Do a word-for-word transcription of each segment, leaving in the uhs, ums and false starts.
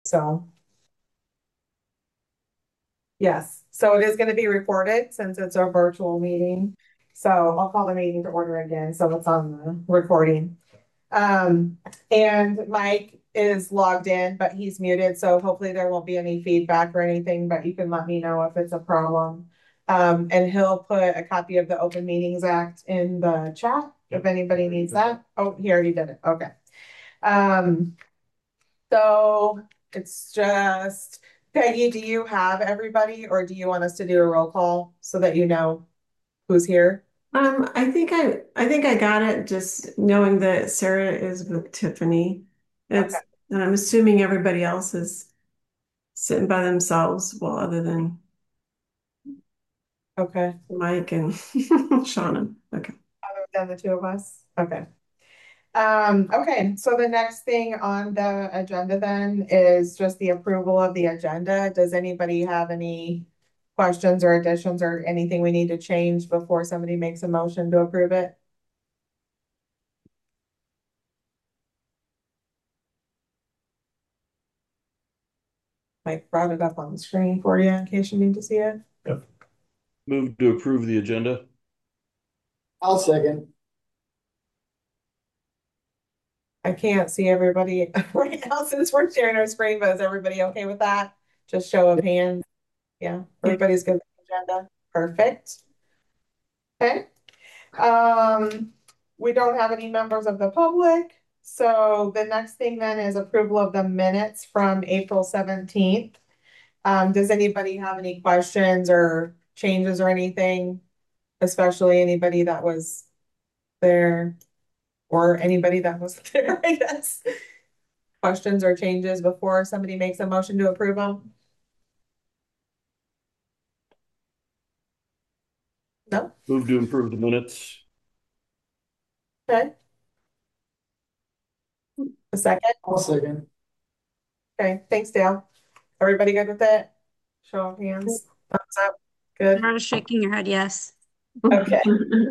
So, yes, so it is going to be recorded since it's a virtual meeting. So I'll call the meeting to order again. So it's on the recording. Um, and Mike is logged in, but he's muted. So hopefully there won't be any feedback or anything, but you can let me know if it's a problem. Um, and he'll put a copy of the Open Meetings Act in the chat if anybody needs that. Oh, he already did it. Okay. Um, so it's just Peggy, do you have everybody or do you want us to do a roll call so that you know who's here? Um, I think I I think I got it just knowing that Sarah is with Tiffany. Okay. It's and I'm assuming everybody else is sitting by themselves, well, other than Okay. Mike and Shauna. Okay. Other than the two of us? Okay. Um, okay, so the next thing on the agenda then is just the approval of the agenda. Does anybody have any questions or additions or anything we need to change before somebody makes a motion to approve it? Mike brought it up on the screen for you in case you need to see it. Yep. Move to approve the agenda. I'll second. I can't see everybody right now since we're sharing our screen, but is everybody okay with that? Just show of hands. Yeah, Yeah. everybody's good with the agenda. Perfect. Okay. Um, we don't have any members of the public. So the next thing then is approval of the minutes from April seventeenth. Um, does anybody have any questions or changes or anything? Especially anybody that was there or anybody that was there, I guess. Questions or changes before somebody makes a motion to approve them? No? Move to approve the minutes. Okay. A second? I'll second. Okay, thanks, Dale. Everybody good with it? Show of hands. Thumbs up. Good. Laura's shaking her head, yes. Okay.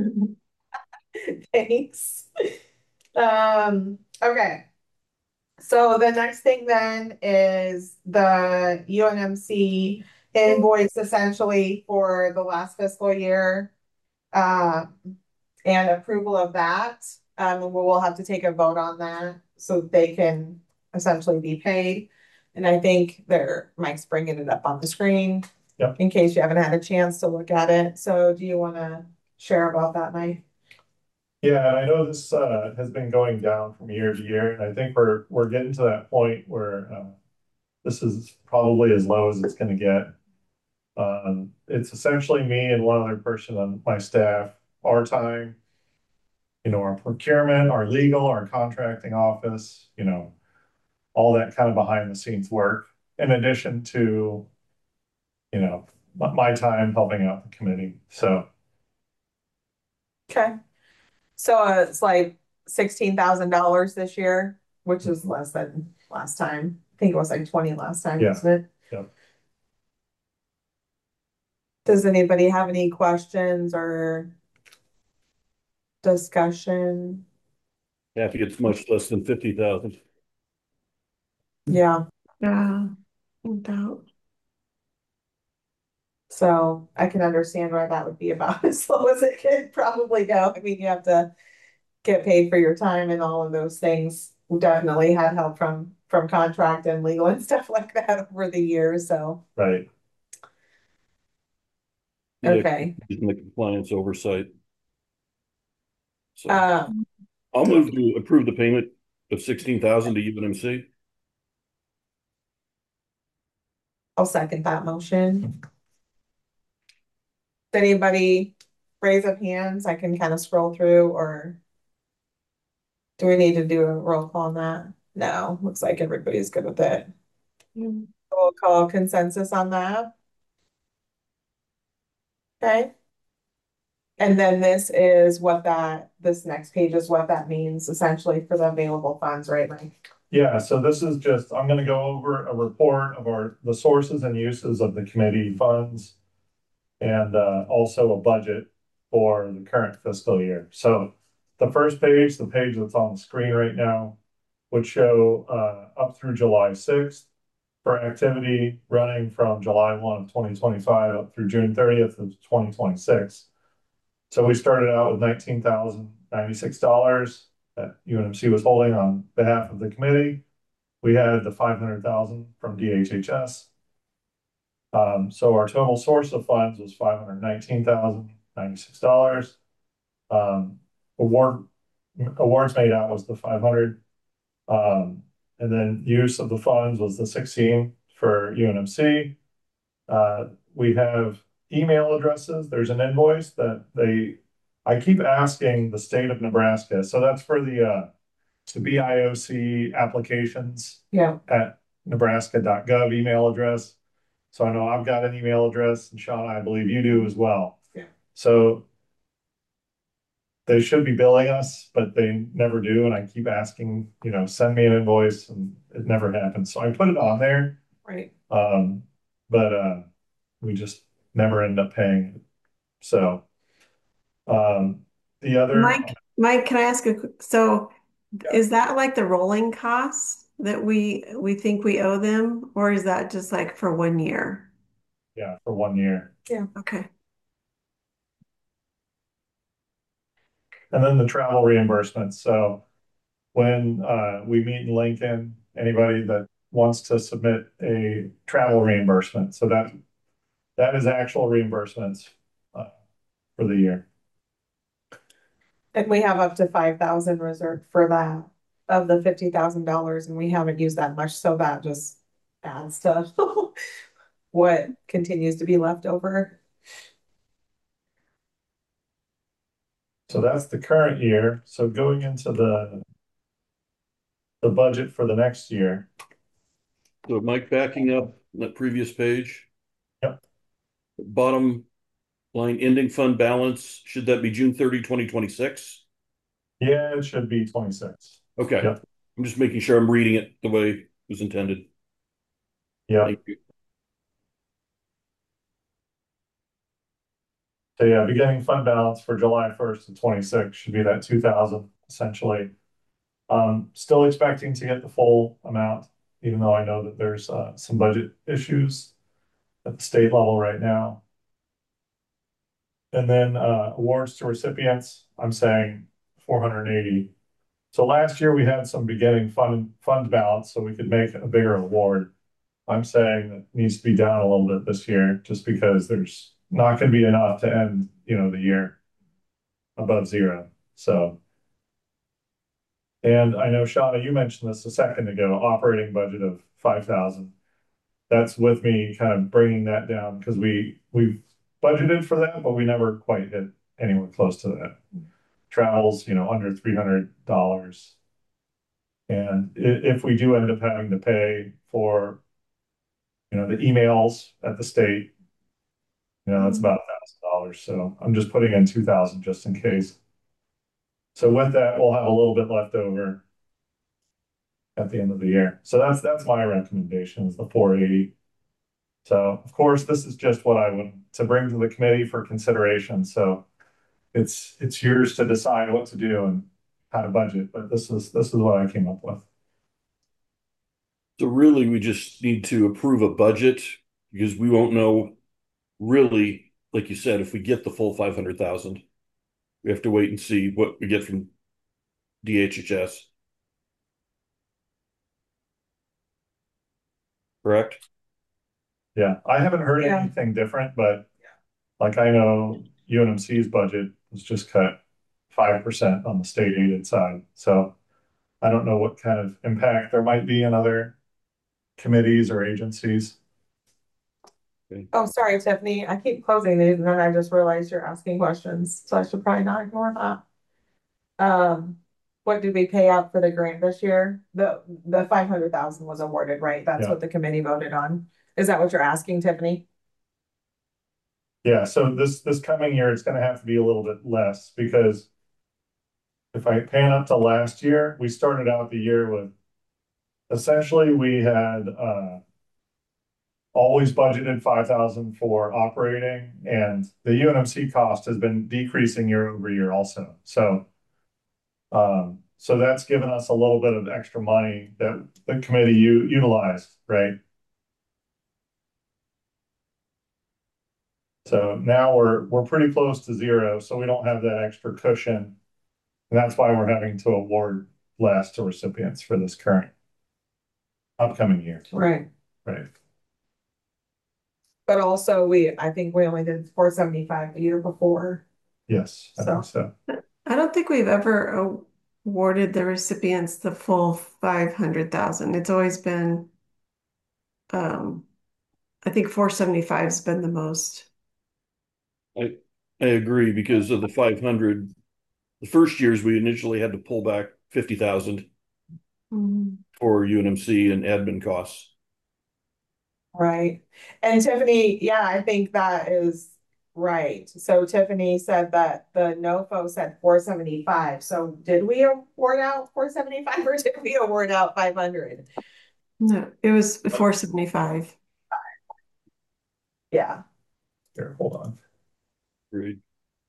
Thanks. Um, okay. So the next thing then is the U N M C invoice essentially for the last fiscal year. Um, and approval of that. Um, and we'll have to take a vote on that so they can essentially be paid. And I think there, Mike's bringing it up on the screen. Yep. In case you haven't had a chance to look at it. So do you want to share about that, Mike? Yeah, and I know this uh, has been going down from year to year, and I think we're we're getting to that point where uh, this is probably as low as it's going to get. Um, it's essentially me and one other person on my staff, our time, you know, our procurement, our legal, our contracting office, you know, all that kind of behind the scenes work, in addition to, you know, my my time helping out the committee. So, Okay. So uh, it's like sixteen thousand dollars this year, which is less than last time. I think it was like twenty last time, Yeah. wasn't it? yeah. Does anybody have any questions or discussion? Happy it's much less than fifty thousand. Yeah. Yeah, no doubt. So I can understand why that would be about as low as it could probably go. I mean, you have to get paid for your time and all of those things. We definitely had help from from contract and legal and stuff like that over the years. So Right. okay. In the compliance oversight. So Uh, I'll move to approve the payment of sixteen thousand to U N M C. I'll second that motion. Does anybody raise up hands? I can kind of scroll through, or do we need to do a roll call on that? No, looks like everybody's good with it. Yeah. We'll call consensus on that. Okay. And then this is what that, this next page is what that means essentially for the available funds, right, Mike? Yeah, so this is just, I'm gonna go over a report of our, the sources and uses of the committee funds. And uh, also a budget for the current fiscal year. So the first page, the page that's on the screen right now, would show uh, up through July sixth. for activity running from July first of twenty twenty-five up through June thirtieth of twenty twenty-six. So we started out with nineteen thousand ninety-six dollars that U N M C was holding on behalf of the committee. We had the five hundred thousand from D H H S. Um, so our total source of funds was five hundred nineteen thousand ninety-six dollars. Um, award awards made out was the five hundred. Um, and then use of the funds was the sixteen for U N M C. Uh, we have email addresses. There's an invoice that they, I keep asking the state of Nebraska. So that's for the, uh, the B I O C applications Yeah, at nebraska dot gov email address. So I know I've got an email address, and Sean, I believe you do as well. Yeah. So they should be billing us, but they never do. And I keep asking, you know, send me an invoice, and it never happens. So I put it on there. right. Um, but uh, we just never end up paying it. So um, the other, Mike, Mike, can I ask a, quick- so is that like the rolling costs that we we think we owe them, or is that just like for one year? yeah, for one year. Okay. And then the travel reimbursements. So when uh, we meet in Lincoln, anybody that wants to submit a travel reimbursement, so that that is actual reimbursements uh, for the year. And we have up to five thousand reserved for that of the fifty thousand dollars, and we haven't used that much, so that just adds to what continues to be left over. So that's the current year. So going into the the budget for the next year. So Mike, backing up on that previous page. Yep. Bottom line ending fund balance, should that be June thirtieth, twenty twenty-six? Yeah, it should be twenty-six. Okay. Yep. I'm just making sure I'm reading it the way it was intended. Yeah. Thank you. So yeah, beginning fund balance for July first of twenty-six should be that two thousand essentially. Um, still expecting to get the full amount, even though I know that there's uh, some budget issues at the state level right now. And then uh, awards to recipients, I'm saying four hundred eighty. So last year we had some beginning fund fund balance, so we could make a bigger award. I'm saying that needs to be down a little bit this year, just because there's not going to be enough to end, you know, the year above zero. So, and I know Shauna, you mentioned this a second ago, operating budget of five thousand. That's with me kind of bringing that down because we we've budgeted for that, but we never quite hit anywhere close to that. Travels, you know, under three hundred dollars. And if we do end up having to pay for, you know, the emails at the state, you know, that's about a thousand dollars. So I'm just putting in two thousand just in case. So with that, we'll have a little bit left over at the end of the year. So that's that's my recommendation is the four eighty. So of course, this is just what I would to bring to the committee for consideration. So it's it's yours to decide what to do and how to budget, but this is this is what I came up with. So really, we just need to approve a budget because we won't know really, like you said, if we get the full five hundred thousand. We have to wait and see what we get from D H H S. Correct? Yeah, I haven't heard Yeah. anything different, but like I know U N M C's budget was just cut five percent on the state aided side. So I don't know what kind of impact there might be in other committees or agencies. Oh, sorry, Tiffany. I keep closing these and then I just realized you're asking questions, so I should probably not ignore that. Um, what did we pay out for the grant this year? The the five hundred thousand was awarded, right? That's Yeah. what the committee voted on. Is that what you're asking, Tiffany? Yeah, so this this coming year it's gonna have to be a little bit less because if I pan up to last year, we started out the year with essentially we had uh always budgeted five thousand for operating, and the U N M C cost has been decreasing year over year also. So um so that's given us a little bit of extra money that the committee u- utilized, right? So now we're, we're pretty close to zero, so we don't have that extra cushion. And that's why we're having to award less to recipients for this current upcoming year. Right. Right. But also we, I think we only did four seventy-five the year before. Yes, I think so. I don't think we've ever awarded the recipients the full five hundred thousand. It's always been, um, I think four seventy-five has been the most. I I agree because of the five hundred. The first years we initially had to pull back fifty thousand Mhm. for U N M C and admin costs. Right. And Tiffany, yeah, I think that is right. So Tiffany said that the NOFO said four seventy-five. So did we award out four seventy-five or did we award out five hundred? No, it was four seventy-five. Yeah. Here, hold on. Agreed.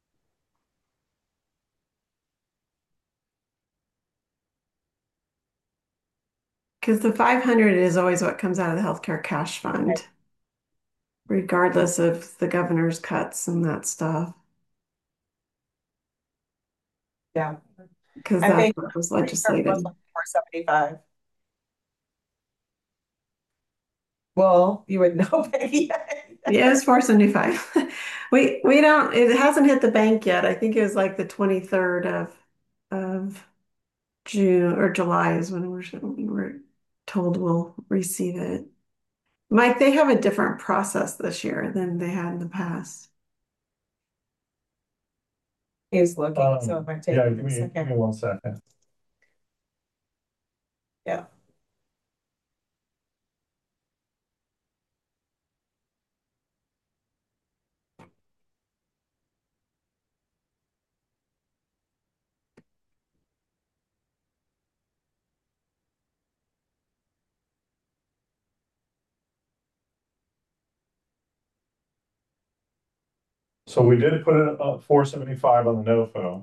Because the five hundred is always what comes out of the healthcare cash fund, regardless of the governor's cuts and that stuff. Yeah. Because I that's think what was four legislated. seventy-five. Well, you would know, Peggy. Yeah, it was four seventy-five. We we don't, it hasn't hit the bank yet. I think it was like the twenty-third of of June or July is when we're we were told we'll receive it. Mike, they have a different process this year than they had in the past. He's looking, so Um, it might take yeah, a give me, give me second. one second. Yeah. So we did put it at four seventy-five on the NOFO.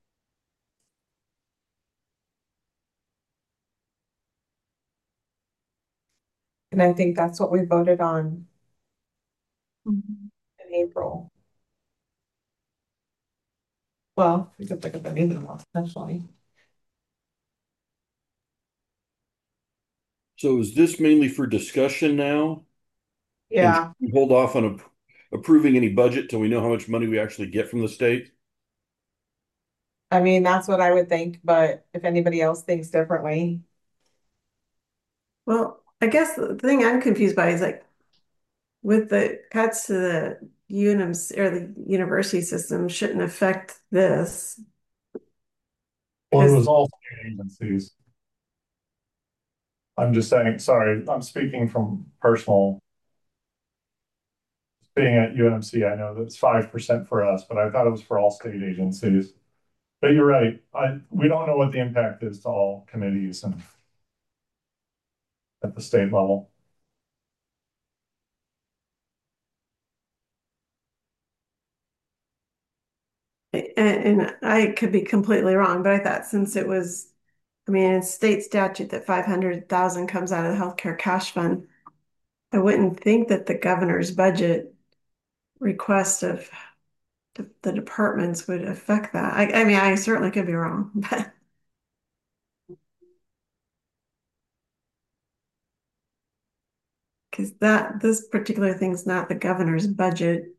And I think that's what we voted on Mhm. in April. Well, we could look at the meeting law, essentially. So is this mainly for discussion now? Yeah, And hold off on ap- approving any budget till we know how much money we actually get from the state? I mean, that's what I would think, but if anybody else thinks differently. Well, I guess the thing I'm confused by is like with the cuts to the U N M C or the university system shouldn't affect this. Well, it Because was all state agencies. I'm just saying, sorry, I'm speaking from personal. Being at U N M C, I know that's five percent for us, but I thought it was for all state agencies. But you're right, I, we don't know what the impact is to all committees and at the state level. and, and I could be completely wrong, but I thought since it was, I mean, it's state statute that five hundred thousand comes out of the healthcare cash fund. I wouldn't think that the governor's budget request of the, the departments would affect that. I, I mean, I certainly could be wrong, but because that this particular thing's not the governor's budget,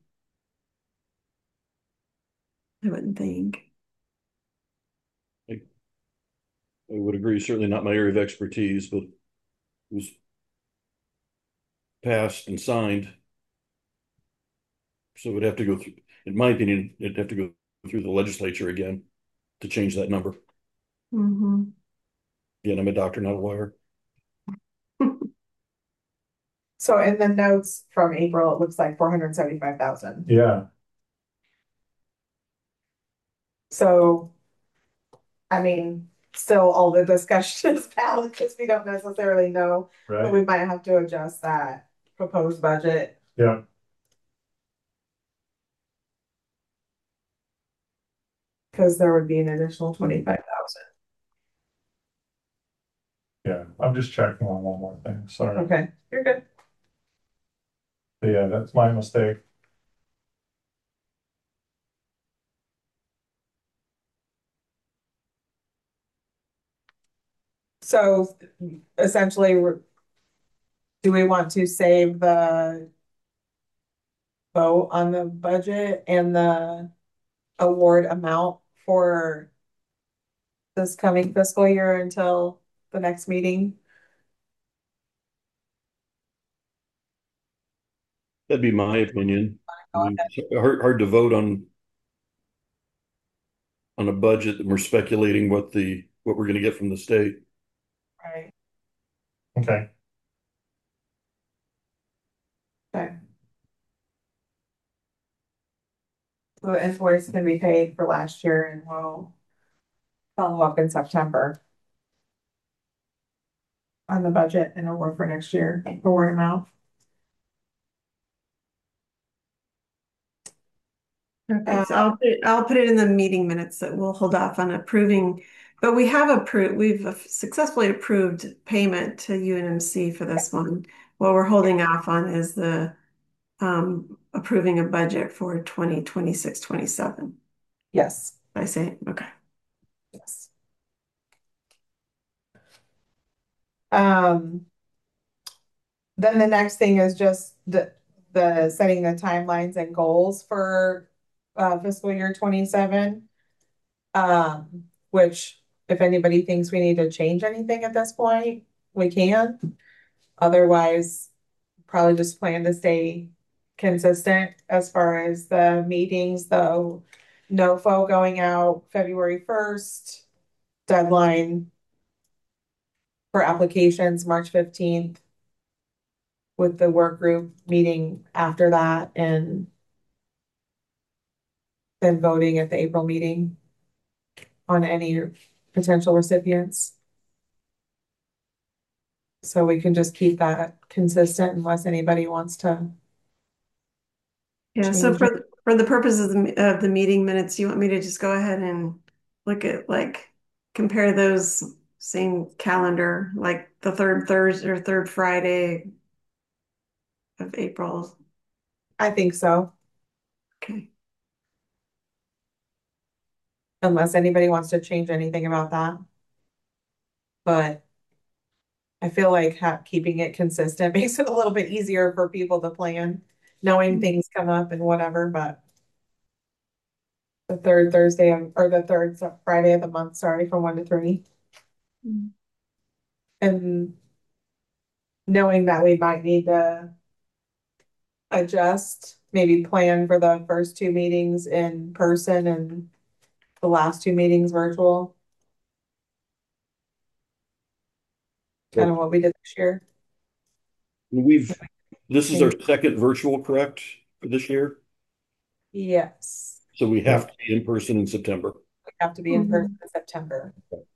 I wouldn't think. I, I would agree, certainly not my area of expertise, but it was passed and signed. So it would have to go through, in my opinion, it'd have to go through the legislature again to change that number. Mhm. Again, I'm a doctor, not a lawyer. So in the notes from April, it looks like four hundred seventy-five thousand. Yeah, So, I mean, still all the discussion is valid because we don't necessarily know, but we right, might have to adjust that proposed budget. yeah, Because there would be an additional twenty-five thousand. yeah, I'm just checking on one more thing, sorry. Okay, you're good. But yeah, that's my mistake. So essentially, we're- do we want to save the vote on the budget and the award amount for this coming fiscal year until the next meeting? That'd be my opinion. I mean, it's hard, hard to vote on on a budget and we're speculating what the what we're going to get from the state. Right. Okay, Okay. So the invoice can be paid for last year and we'll follow up in September on the budget and award for next year, award amount. Okay, so I'll put it, I'll put it in the meeting minutes that we'll hold off on approving, but we have approved, we've successfully approved payment to U N M C for this one. What we're holding off on is the um approving a budget for twenty twenty-six, twenty-seven. Yes, I say, okay. yes. Um, then the next thing is just the, the setting the timelines and goals for uh, fiscal year twenty-seven. Um, which if anybody thinks we need to change anything at this point, we can. Otherwise, probably just plan to stay consistent as far as the meetings, though. N O F O going out February first, deadline for applications March fifteenth, with the work group meeting after that, and then voting at the April meeting on any potential recipients. So we can just keep that consistent unless anybody wants to. Yeah, so change for for the purposes of the, of the meeting minutes, you want me to just go ahead and look at like compare those same calendar, like the third Thursday or third Friday of April. I think so, Okay. unless anybody wants to change anything about that. But I feel like ha keeping it consistent makes it a little bit easier for people to plan, knowing things come up and whatever, but the third Thursday of, or the third Friday of the month, sorry, from one to three. Mm. And knowing that we might need to adjust, maybe plan for the first two meetings in person and the last two meetings virtual. Kind of what we did this year. We've this is our second virtual, correct, for this year? Yes, So we have to be in person in September. we have to be in person in September.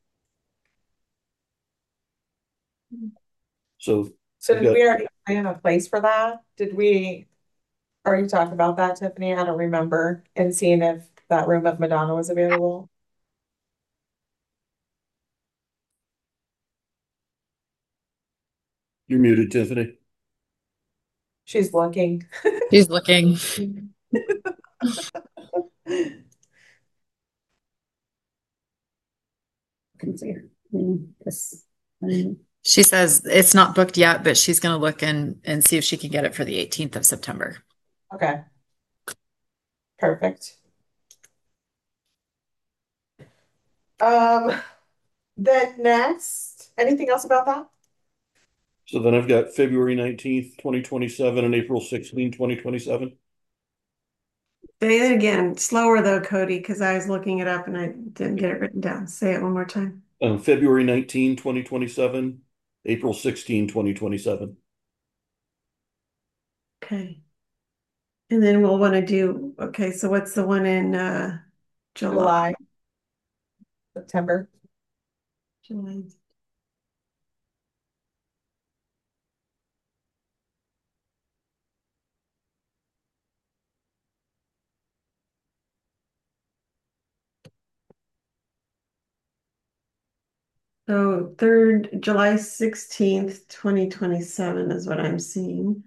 So So we've did got- we already plan a place for that? Did we already talk about that, Tiffany? I don't remember. And seeing if that room at Madonna was available. You're muted, Tiffany. She's looking. She's looking. She says it's not booked yet, but she's going to look and, and see if she can get it for the eighteenth of September. Okay. Perfect. Um, then next, anything else about that? So then I've got February nineteenth, twenty twenty-seven and April sixteenth, twenty twenty-seven. Say it again, slower though, Cody, because I was looking it up and I didn't get it written down. Say it one more time. Um, February nineteenth, twenty twenty-seven, April sixteenth, twenty twenty-seven. Okay. And then we'll want to do, okay, so what's the one in uh July? July, September. July. So third, July sixteenth, twenty twenty-seven is what I'm seeing.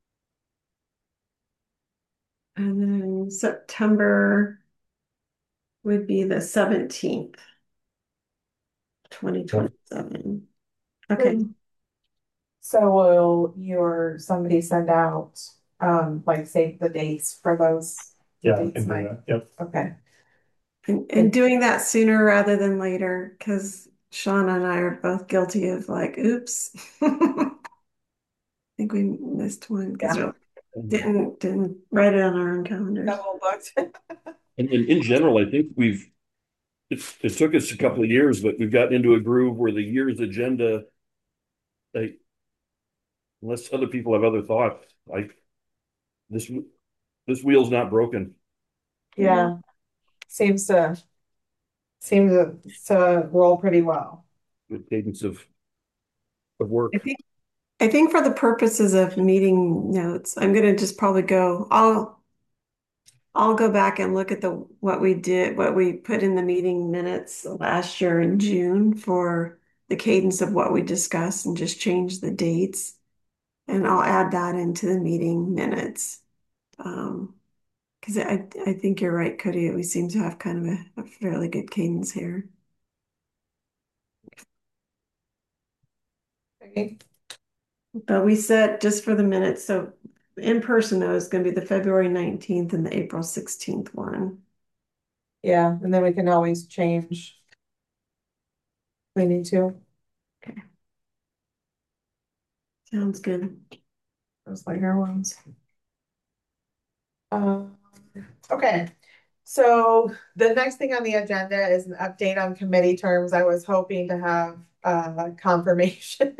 And then September would be the seventeenth, twenty twenty-seven. Okay. So will your, somebody send out, um, like save the dates for those Yeah, I dates, can do Mike? that. Yep. Okay, And, and doing that sooner rather than later, because Shauna and I are both guilty of like, oops. I think we missed one because yeah, And, didn't didn't write it on our own calendars. double booked. and in general, I think we've, it's, it took us a couple of years, but we've gotten into a groove where the year's agenda, like, unless other people have other thoughts, I, this, this wheel's not broken. Yeah, seems to, seems to, to roll pretty well. Good cadence of, of work. I think I think for the purposes of meeting notes, I'm gonna just probably go, I'll I'll go back and look at the what we did, what we put in the meeting minutes last year in June for the cadence of what we discussed and just change the dates. And I'll add that into the meeting minutes. Um, because I I think you're right, Cody. We seem to have kind of a, a fairly good cadence here. Okay. But we set just for the minutes, so in person though is gonna be the February nineteenth and the April sixteenth one. Yeah, and then we can always change. if We need to, Sounds good. those later ones. Um, okay, so the next thing on the agenda is an update on committee terms. I was hoping to have uh confirmation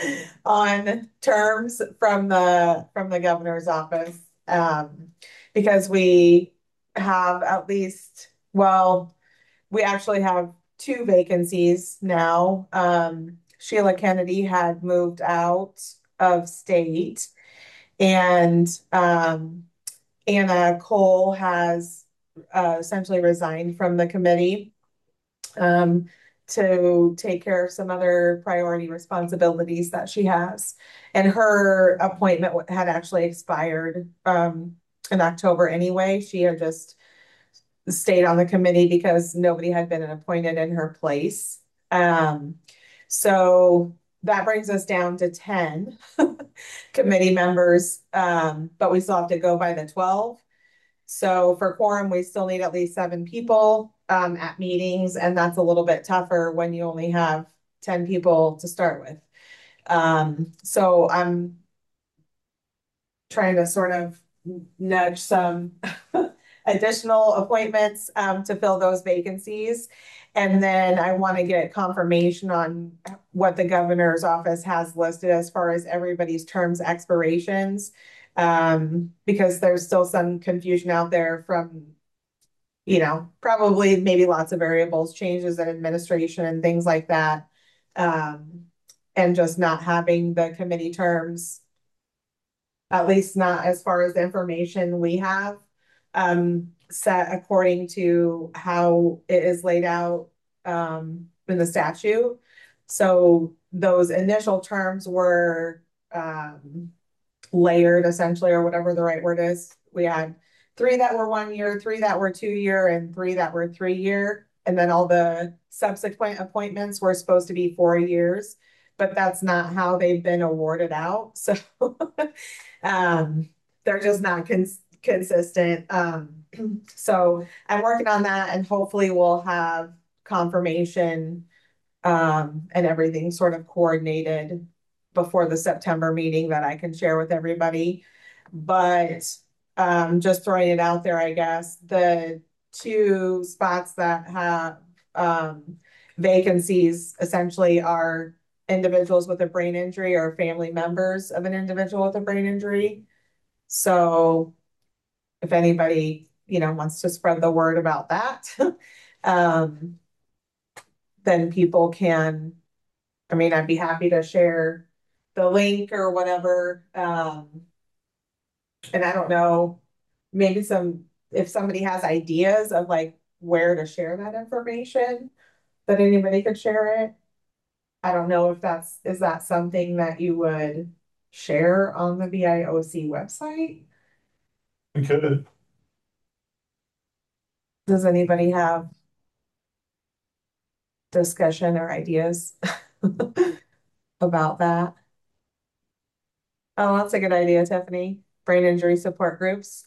on terms from the from the governor's office. Um, because we have at least, well, we actually have two vacancies now. Um, Sheila Kennedy had moved out of state, and um Anna Cole has uh, essentially resigned from the committee um, to take care of some other priority responsibilities that she has. And her appointment had actually expired um, in October anyway. She had just stayed on the committee because nobody had been appointed in her place. Um, so that brings us down to ten committee members, um, but we still have to go by the twelve. So for quorum, we still need at least seven people um, at meetings, and that's a little bit tougher when you only have ten people to start with. Um, so I'm trying to sort of nudge some additional appointments um, to fill those vacancies. And then I want to get confirmation on what the governor's office has listed as far as everybody's terms expirations. Um, because there's still some confusion out there from, you know, probably maybe lots of variables, changes in administration and things like that. Um, and just not having the committee terms, at least not as far as the information we have, um, set according to how it is laid out um, in the statute. So those initial terms were um, layered essentially, or whatever the right word is. We had three that were one year, three that were two year, and three that were three year. And then all the subsequent appointments were supposed to be four years, but that's not how they've been awarded out. So um, they're just not cons- consistent. Um, so I'm working on that, and hopefully we'll have confirmation um, and everything sort of coordinated before the September meeting that I can share with everybody. But um, just throwing it out there, I guess, the two spots that have um, vacancies essentially are individuals with a brain injury or family members of an individual with a brain injury. So if anybody, you know, wants to spread the word about that, um, then people can, I mean, I'd be happy to share the link or whatever. Um, and I don't know, maybe some, if somebody has ideas of like where to share that information, that anybody could share it. I don't know if that's, is that something that you would share on the B I O C website? We could. Does anybody have discussion or ideas about that. Oh, that's a good idea, Tiffany. Brain injury support groups.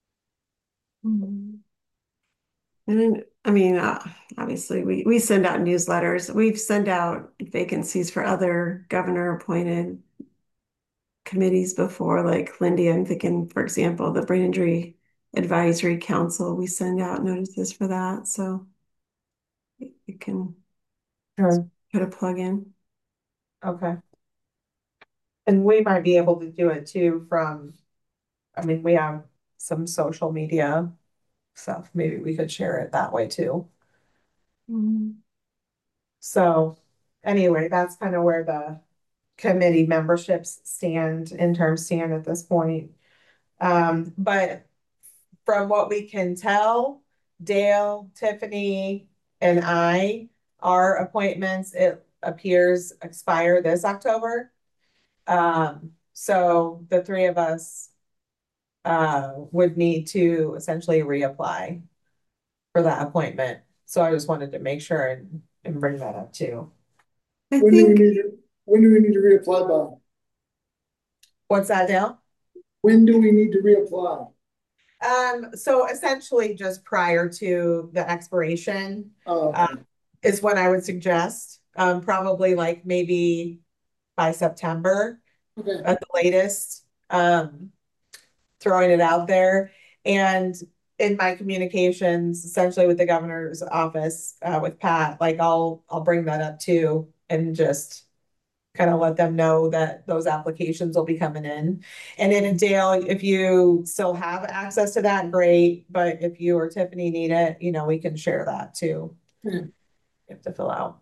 Mhm. And then, I mean, uh, obviously, we, we send out newsletters. We've sent out vacancies for other governor appointed committees before, like Lindy, I'm thinking, for example, the Brain Injury Advisory Council, we send out notices for that. So you can Sure. put a plug in. Okay. And we might be able to do it too from, I mean, we have some social media stuff. Maybe we could share it that way too. Mhm. So anyway, that's kind of where the committee memberships stand in terms stand at this point. Um, but from what we can tell, Dale, Tiffany, and I, our appointments, it appears expire this October. Um, so the three of us uh would need to essentially reapply for that appointment. So I just wanted to make sure and, and bring that up too. I When do we think, need to, when do we need to reapply by? What's that, Dale? When do we need to reapply? Um, so essentially just prior to the expiration, Oh, uh, okay. is what I would suggest. Um, probably like maybe by September Okay. at the latest. Um, throwing it out there. And in my communications, essentially with the governor's office, uh, with Pat, like I'll I'll bring that up too and just kind of let them know that those applications will be coming in. And then Dale, if you still have access to that, great. But if you or Tiffany need it, you know, we can share that too. Yeah. You have to fill out.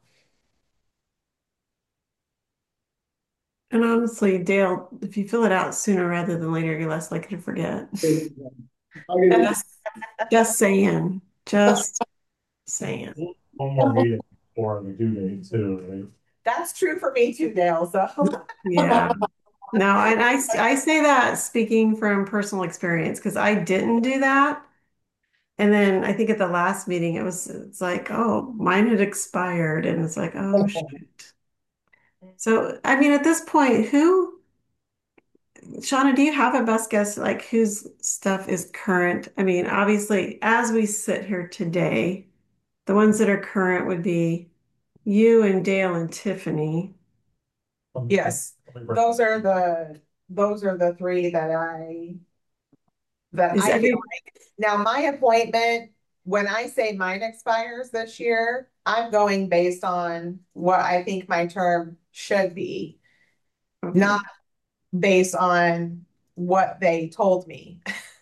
and honestly, Dale, if you fill it out sooner rather than later, you're less likely to forget. I'll get it. Just, just saying, just saying. One more meeting before the due date too, right? That's true for me too, Dale. So Yeah. No, and I, I say that speaking from personal experience because I didn't do that. And then I think at the last meeting, it was, it's like, oh, mine had expired. And it's like, oh, shoot. So, I mean, at this point, who, Shauna, do you have a best guess, like whose stuff is current? I mean, obviously, as we sit here today, the ones that are current would be you and Dale and Tiffany. yes, those are the those are the three that I that Is I feel every, like. Now my appointment, when I say mine expires this year, I'm going based on what I think my term should be, okay. not based on what they told me.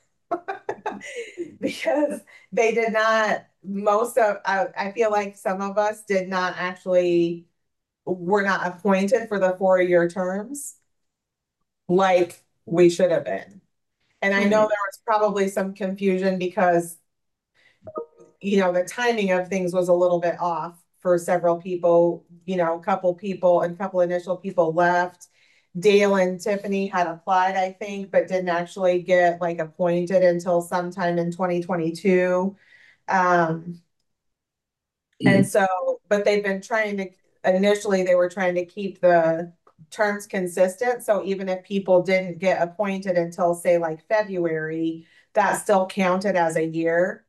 Because they did not, most of, I, I feel like some of us did not actually, were not appointed for the four-year terms like we should have been. And I know Right. there was probably some confusion because, you know, the timing of things was a little bit off for several people. You know, a couple people and a couple initial people left. Dale and Tiffany had applied, I think, but didn't actually get like appointed until sometime in twenty twenty-two. Um, and so, but they've been trying to, initially, they were trying to keep the terms consistent. So even if people didn't get appointed until, say, like February, that still counted as a year.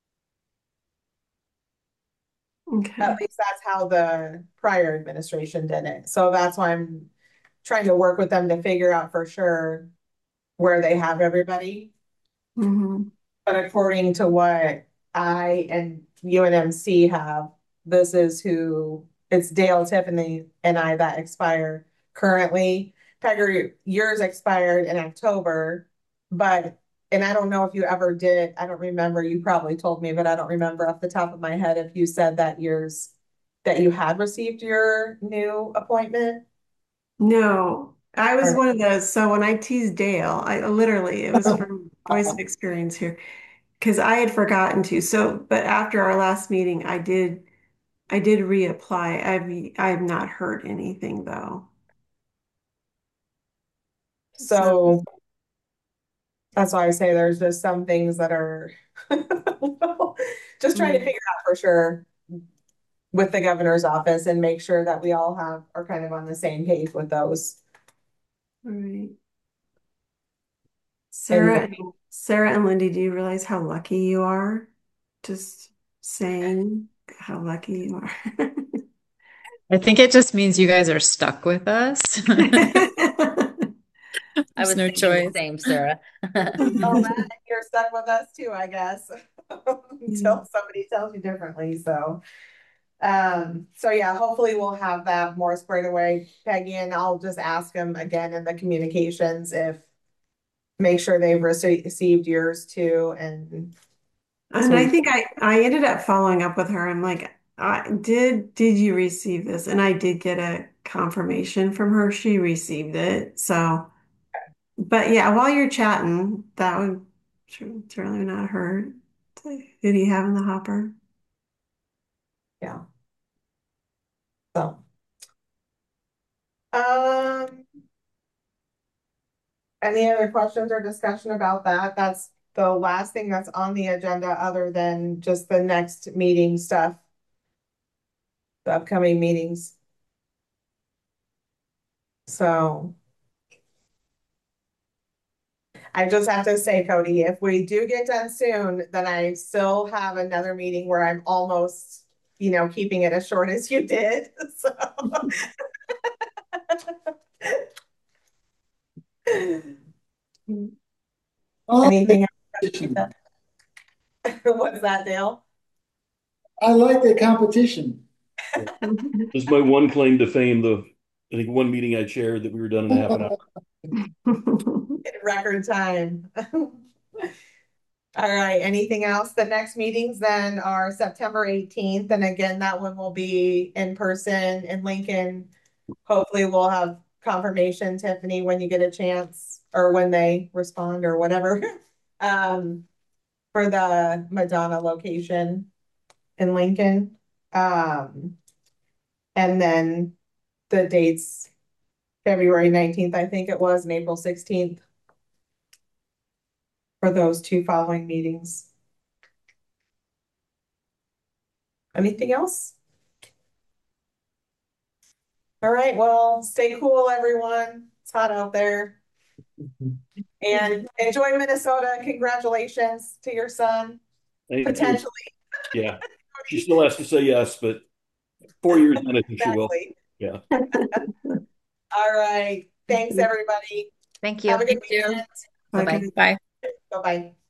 At Okay. least that's how the prior administration did it. So that's why I'm trying to work with them to figure out for sure where they have everybody. Hmm. But according to what I and U N M C have, this is who it's Dale, Tiffany, and I that expire currently. Pegger, yours expired in October, but and I don't know if you ever did. I don't remember. You probably told me, but I don't remember off the top of my head if you said that yours that you had received your new appointment. No, I was Or, one of those. So when I teased Dale, I literally, it was from voice of experience here because I had forgotten to. So, but after our last meeting, I did, I did reapply. I've, I've not heard anything though. So, so that's why I say there's just some things that are just trying to mm, figure out for sure with the governor's office and make sure that we all have, are kind of on the same page with those. All right. Sarah, And- and- Sarah and Lindy, do you realize how lucky you are? Just saying how lucky you are. I think it just means you guys are stuck with us. I There's was no thinking the choice. same, Sarah. Well, Matt, you're stuck with us too, I guess, Yeah. until somebody tells you differently, so. Um, so yeah, hopefully we'll have that more squared away, Peggy, and I'll just ask them again in the communications if, make sure they've rece- received yours too, and And So- I think I, I ended up following up with her. I'm like, I did, did you receive this? And I did get a confirmation from her. She received it. So, but yeah, while you're chatting, that would certainly not hurt. Did he have in the hopper? yeah. So. Um. Any other questions or discussion about that? That's the last thing that's on the agenda, other than just the next meeting stuff. The upcoming meetings. So. I just have to say, Cody, if we do get done soon, then I still have another meeting where I'm almost, you know, keeping it as short as you did, so. Oh, Anything else? What's that, Dale? I like the competition. This is my one claim to fame. The I think one meeting I chaired that we were done in half an hour. In record time. All right, anything else? The next meetings then are September eighteenth, and again, that one will be in person in Lincoln. Hopefully we'll have confirmation, Tiffany, when you get a chance, or when they respond or whatever. Um, for the Madonna location in Lincoln. Um, and then the dates, February nineteenth, I think it was, and April sixteenth. For those two following meetings. Anything else? All right, well, stay cool, everyone. It's hot out there. And enjoy Minnesota. Congratulations to your son, Thank you. potentially. Yeah, she still has to say yes, but four years in, I think she will. Exactly. Yeah. All right. Thanks, everybody. Thank you. Have a good Thank you. weekend. Bye-bye. Bye. Bye-bye.